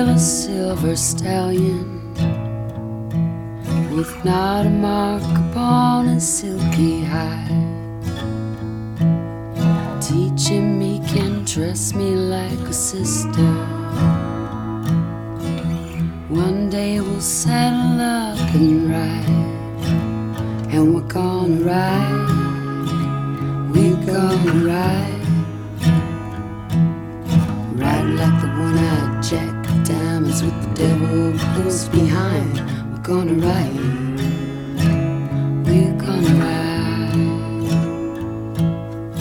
still a silver stallion, with not a mark upon his silky hide, teaching me can trust me like a sister. One day we'll settle up and ride, and we're gonna ride, we're gonna ride, ride like the one-eyed Jack of diamonds with the devil close behind. We're gonna ride, we're gonna ride.